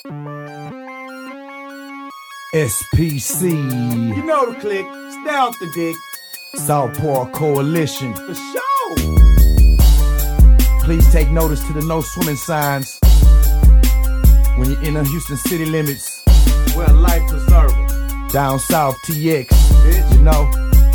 SPC. You know the click. Stay off the dick. Southpaw Coalition. For sure. Please take notice to the no swimming signs when you're in the Houston city limits. We're a life preserver. Down south, TX. Bitch. You know.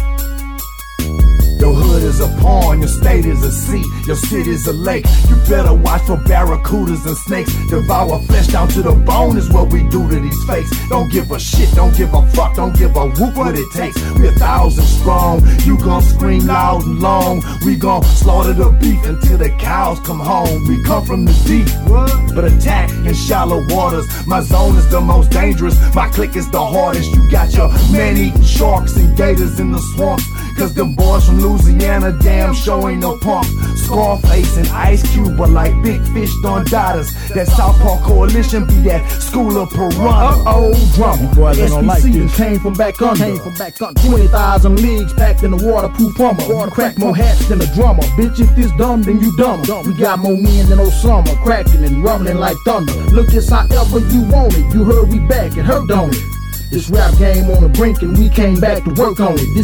Your hood is a pond, your state is a sea, your city is a lake. You better watch for barracudas and snakes. Devour flesh down to the bone is what we do to these fakes. Don't give a shit, don't give a fuck, don't give a whoop what it takes. We 1,000 strong, you gon' scream loud and long. We gon' slaughter the beef until the cows come home. We come from the deep, but attack in shallow waters. My zone is the most dangerous, my clique is the hardest. You got your man-eating sharks and gators in the swamps, cause them boys from Louisiana damn sure ain't no punks. Scarface and Ice Cube, but like big fish done daughters. That Southpaw Coalition be that school of piranha. Drama. SPC came from back under. 20,000 leagues packed in the waterproof plumber. Water crack more hats than a drummer. Bitch, if this dumb, then you dumber. We got more men than Osama, cracking and rumbling like thunder. Look, it's however you want it. You heard we back and hurt on it. This rap game on the brink and we came back to work on it. This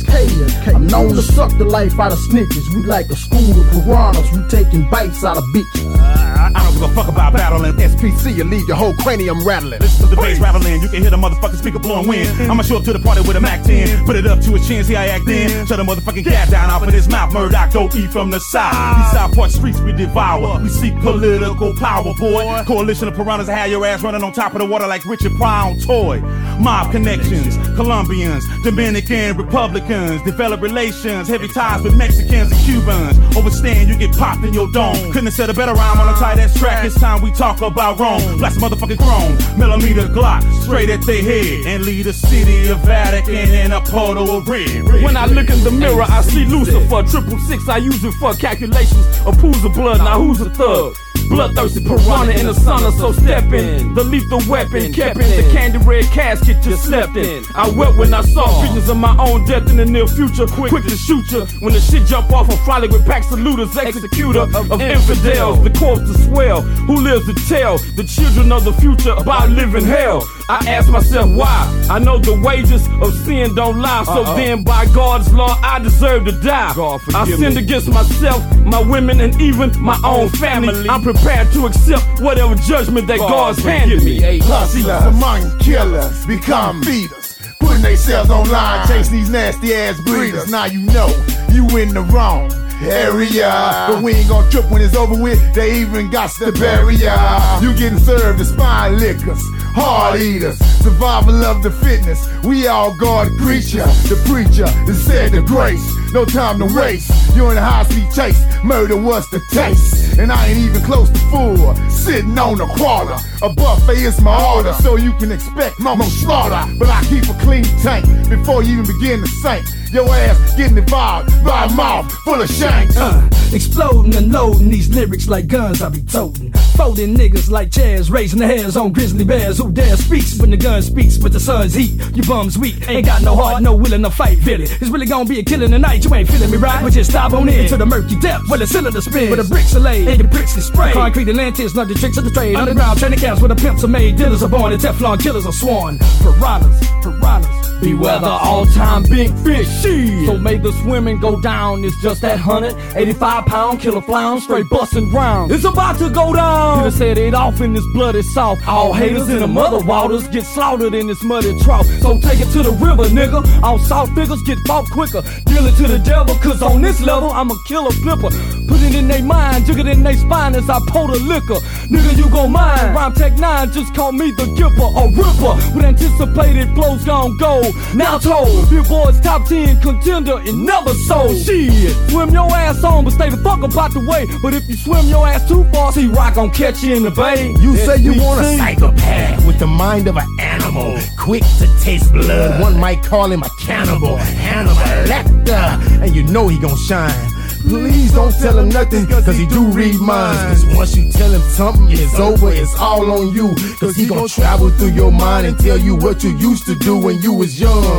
PSK, I'm known to suck the life out of snitches. We like a school of piranhas, we taking bites out of bitches. I don't give a fuck about battling. SPC, you leave your whole cranium rattling. Listen to the bass rattling, you can hear the motherfucking speaker blowing wind. I'ma show up to the party with a Mac 10, put it up to his chin, see how I act then. Shut the motherfucking cat down off of his mouth. Murdoch, don't eat from the side. These Southport streets we devour. We seek political power, boy. Coalition of piranhas have your ass running on top of the water like Richard Pryor on toy. Mob connections, Colombians, Dominican, Republicans, develop relations, heavy ties with Mexicans and Cubans. Overstand, you get popped in your dome. Couldn't have said a better rhyme on a tight ass track. It's time we talk about Rome. Blast motherfucking chrome, millimeter Glock, straight at their head, and lead the city of Vatican in a portal of red. When I look in the mirror, I see Lucifer, 666, I use it for calculations of pools of blood. Now who's a thug? Bloodthirsty piranha in the sun, so step in. The lethal weapon, kept in the candy red casket you slept in. I wept when I saw visions of my own death in the near future. Quick to shoot you when the shit jump off. I'm frolic with packs of looters, executor of infidels. The corpse to swell, who lives to tell the children of the future about living hell. I ask myself why. I know the wages of sin don't lie, so then by God's law I deserve to die. I sinned against myself, my women, and even my own family. I'm prepared to accept whatever judgment that God's handed me. Hustlers among killers become feeders, putting themselves online, chasing these nasty ass breeders. Now you know you in the wrong area, but we ain't gon' trip when it's over with. They even got to bury ya. You getting served the spine lickers, hard eaters, survival of the fitness. We all God creature. The preacher is said to grace. No time to waste. You're in a high-speed chase. Murder was the taste, and I ain't even close to full. Sitting on a quarter. A buffet is my order, so you can expect more slaughter. But I keep a clean tank before you even begin to sink. Your ass getting devoured by a mouth full of shanks. Exploding and loading these lyrics like guns I be toting. Folding niggas like chairs, raising their hairs on grizzly bears. Who dare speaks when the gun speaks, but the sun's heat. You bums weak, ain't got no heart, no willing to fight, Billy. It's really gonna be a killing tonight, you ain't feeling me right? But just dive on in to the murky depth where the cylinder spins, where the bricks are laid and the bricks get sprayed. Concrete and lanterns, not the tricks of the trade. Underground training camps where the pimps are made, dealers are born, and Teflon killers are sworn. Piranhas, beware the all-time big fish. So may the swimming go down. It's just that 185-pound killer clown straight busting rounds. It's about to go down. Peter said it off in this bloody south. All haters in the mother waters get slaughtered in this muddy trough. So take it to the river, nigga. All south figures get fought quicker. Deal it to the devil, cause on this level I'm a killer flipper. Put it in they mind, jig it in they spine as I pour the liquor. Nigga, you gon' mind. Rhyme Tech 9 just call me the Gipper, a ripper. With anticipated flows gon' go. Now told, Billboard's top 10 contender and never sold. Shit, swim your ass on, but stay the fuck up out the way. But if you swim your ass too far, see Rock gon' catch you in the bay. You say you want a psychopath with the mind of an animal, quick to taste blood. One might call him a cannibal, Hannibal Lecter, and you know he gon' shine. Please don't tell him nothing, cause he do read minds. Cause once you tell him something, it's over, it's all on you. Cause he gon' travel through your mind and tell you what you used to do when you was young.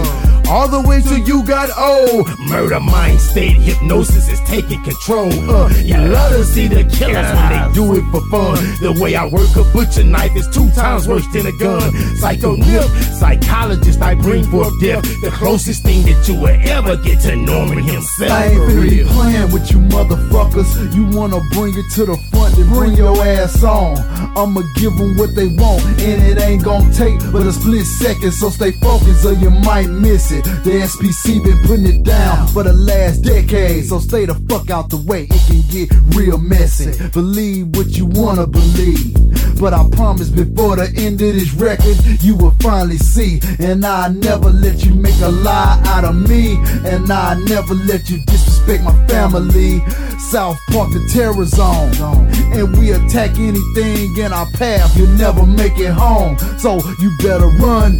all the way till you got old. Murder mind state, hypnosis is taking control. You love to see the killers when they do it for fun. The way I work a butcher knife is 2 times worse than a gun. Psycho nip, psychologist, I bring forth death. The closest thing that you will ever get to Norman himself. I ain't really playing with you motherfuckers. You wanna bring it to the front, then bring your ass on. I'ma give them what they want, and it ain't gonna take but a split second, so stay focused or you might miss it. The SPC been putting it down for the last decade, so stay the fuck out the way, it can get real messy. Believe what you wanna believe, but I promise before the end of this record, you will finally see. And I never let you make a lie out of me, and I never let you disrespect my family. South Park, the terror zone, and we attack anything in our path. You'll never make it home, so you better run,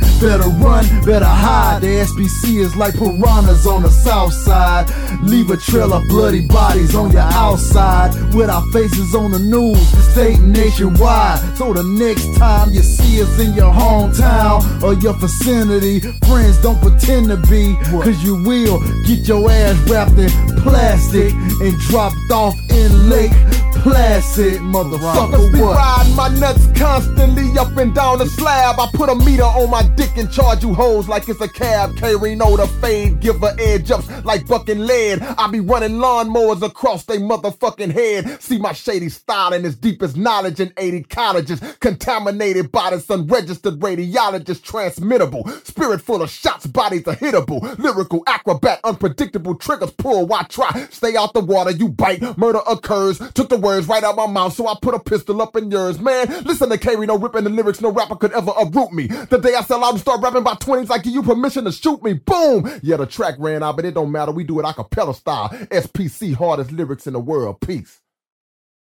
better hide. The SPC is like piranhas on the south side. Leave a trail of bloody bodies on your outside, with our faces on the news, state and nationwide. So the next time you see us in your hometown or your vicinity, friends, don't pretend to be, cause you will get your ass wrapped in plastic and dropped off in Lake Placid, motherfucker. Be riding my nuts constantly up and down the slab. I put a meter on my dick and charge you hoes like it's a cab. K-Reno the fade, give her edge ups like bucking lead. I be running lawnmowers across they motherfucking head. See my shady style and as deep as knowledge in 80 colleges, contaminated by this unregistered radiologist, transmittable. Spirit full of shots, bodies are hittable. Lyrical acrobat, unpredictable triggers pull. Why try? Stay out the water, you bite. Murder occurs. Took the words right out my mouth, so I put a pistol up in yours. Man, listen to K-Reno ripping the lyrics, no rapper could ever uproot me. The day I sell out and start rapping by 20s, I give you permission to shoot me. Boom! Yeah, the track ran out, but it don't matter. We do it a cappella style. SPC, hardest lyrics in the world. Peace.